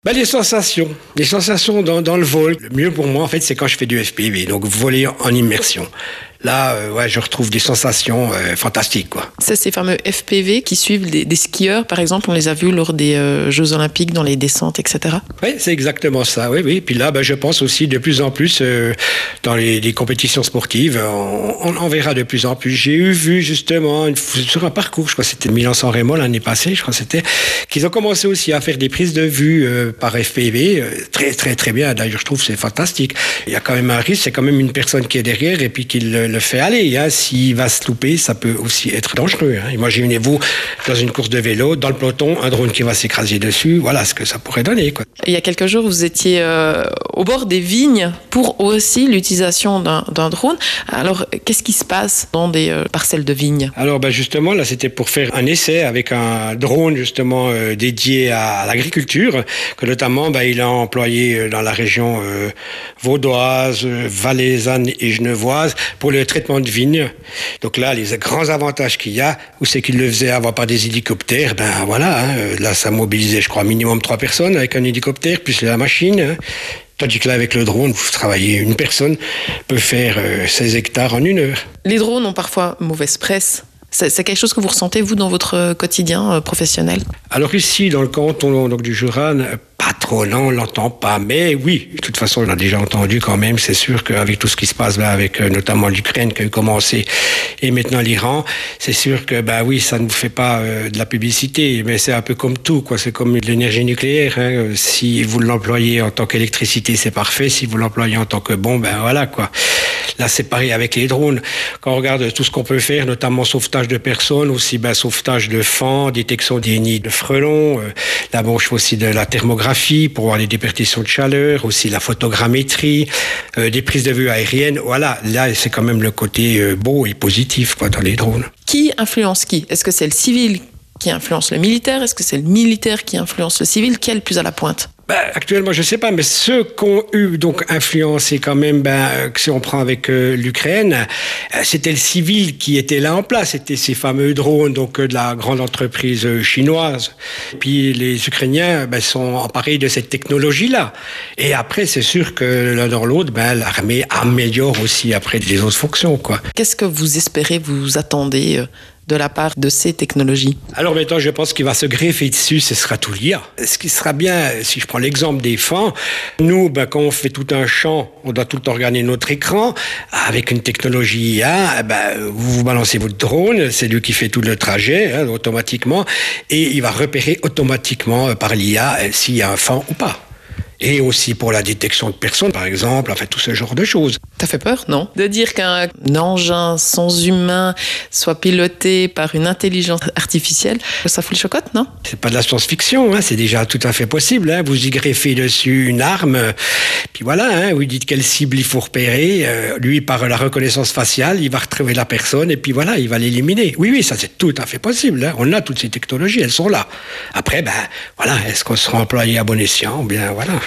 Les sensations dans le vol. Le mieux pour moi, en fait, c'est quand je fais du FPV, donc voler en immersion. Là, je retrouve des sensations fantastiques, quoi. C'est ces fameux FPV qui suivent des skieurs, par exemple, on les a vus lors des Jeux Olympiques, dans les descentes, etc. Oui, c'est exactement ça, oui. Puis là, je pense aussi de plus en plus dans les compétitions sportives, on verra de plus en plus. J'ai vu justement sur un parcours, je crois que c'était Milan-San Remo l'année passée, je crois que c'était, qu'ils ont commencé aussi à faire des prises de vue par FPV, très très très bien. D'ailleurs, je trouve que c'est fantastique. Il y a quand même un risque, c'est quand même une personne qui est derrière et puis qui le fait aller. Hein. S'il va se louper, ça peut aussi être dangereux. Hein. Imaginez-vous dans une course de vélo, dans le peloton, un drone qui va s'écraser dessus. Voilà ce que ça pourrait donner, quoi. Il y a quelques jours, vous étiez au bord des vignes pour aussi l'utilisation d'un drone. Alors, qu'est-ce qui se passe dans des parcelles de vignes? Alors, justement, là, c'était pour faire un essai avec un drone justement dédié à l'agriculture, que notamment, il a employé dans la région vaudoise, valaisanne et genevoise pour le traitement de vignes. Donc là, les grands avantages qu'il y a, où c'est qu'il le faisait avant par des hélicoptères, là, ça mobilisait, je crois, minimum 3 personnes avec un hélicoptère, plus la machine. Hein. Tandis que là, avec le drone, vous travaillez, une personne peut faire 16 hectares en 1 heure. Les drones ont parfois mauvaise presse. C'est quelque chose que vous ressentez, vous, dans votre quotidien professionnel? Alors ici, dans le canton du Jura, pas trop, non, on l'entend pas. Mais oui, de toute façon, on l'a déjà entendu quand même. C'est sûr qu'avec tout ce qui se passe là, avec notamment l'Ukraine qui a commencé et maintenant l'Iran, c'est sûr que oui, ça ne vous fait pas de la publicité. Mais c'est un peu comme tout, quoi. C'est comme l'énergie nucléaire. Hein. Si vous l'employez en tant qu'électricité, c'est parfait. Si vous l'employez en tant que bombe, voilà, quoi. Là, c'est pareil avec les drones. Quand on regarde tout ce qu'on peut faire, notamment sauvetage de personnes, aussi sauvetage de faons, détection des nids de frelons, là, je fais aussi de la thermographie pour voir les déperditions de chaleur, aussi la photogrammétrie, des prises de vue aériennes. Voilà, là, c'est quand même le côté beau et positif, quoi, dans les drones. Qui influence qui? Est-ce que c'est le civil qui influence le militaire? Est-ce que c'est le militaire qui influence le civil? Qui est le plus à la pointe? Actuellement, je ne sais pas, mais ceux qui ont eu donc influencé quand même, si on prend avec l'Ukraine, c'était le civil qui était là en place. C'était ces fameux drones donc de la grande entreprise chinoise. Et puis les Ukrainiens sont emparés de cette technologie-là. Et après, c'est sûr que l'un dans l'autre, l'armée améliore aussi après les autres fonctions, quoi. Qu'est-ce que vous espérez, vous attendez de la part de ces technologies? Alors maintenant, je pense qu'il va se greffer dessus, ce sera tout l'IA. Ce qui sera bien, si je prends l'exemple des faons, nous, quand on fait tout un champ, on doit tout le temps regarder notre écran. Avec une technologie IA, vous balancez votre drone, c'est lui qui fait tout le trajet, automatiquement, et il va repérer automatiquement par l'IA s'il y a un faon ou pas. Et aussi pour la détection de personnes, par exemple, tout ce genre de choses. Ça fait peur, non? De dire qu'un engin sans humain soit piloté par une intelligence artificielle, ça fout le chocotte, non? C'est pas de la science-fiction, c'est déjà tout à fait possible. Vous y greffez dessus une arme, puis voilà, vous dites quelle cible il faut repérer. Lui, par la reconnaissance faciale, il va retrouver la personne, et puis voilà, il va l'éliminer. Oui, ça c'est tout à fait possible. On a toutes ces technologies, elles sont là. Après, voilà, est-ce qu'on sera employé à bon escient? Bien, voilà.